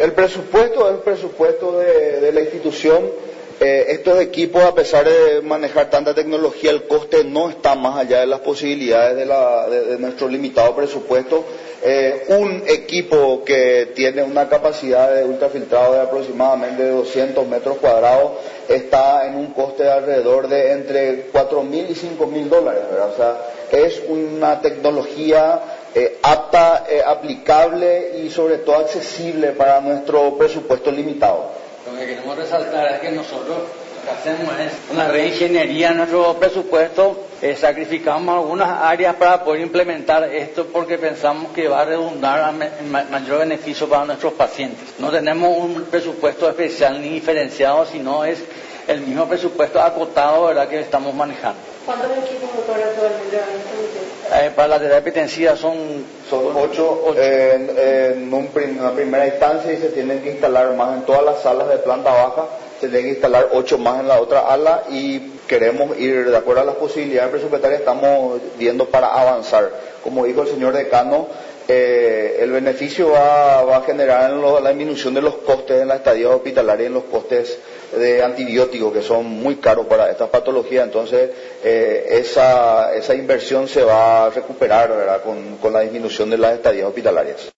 El presupuesto es el presupuesto de la institución. Estos equipos, a pesar de manejar tanta tecnología, el coste no está más allá de las posibilidades de nuestro limitado presupuesto. Un equipo que tiene una capacidad de ultrafiltrado de aproximadamente 200 metros cuadrados está en un coste de alrededor de entre $4.000 y $5.000, ¿verdad? O sea, es una tecnología apta, aplicable y sobre todo accesible para nuestro presupuesto limitado. Lo que queremos resaltar es que nosotros lo que hacemos es una reingeniería en nuestro presupuesto, sacrificamos algunas áreas para poder implementar esto porque pensamos que va a redundar en mayor beneficio para nuestros pacientes. No tenemos un presupuesto especial ni diferenciado, sino es el mismo presupuesto acotado, ¿verdad?, que estamos manejando. ¿Cuántos equipos motores actualmente van a instalar? Para la terapia intensiva son 8. En una primera instancia, y se tienen que instalar más en todas las salas de planta baja, se tienen que instalar 8 más en la otra ala, y queremos ir, de acuerdo a las posibilidades presupuestarias, estamos viendo para avanzar. Como dijo el señor decano, el beneficio va a generar en la disminución de los costes en la estadía hospitalaria y en los costes de antibióticos, que son muy caros para estas patologías. Entonces esa inversión se va a recuperar, ¿verdad?, con la disminución de las estadías hospitalarias.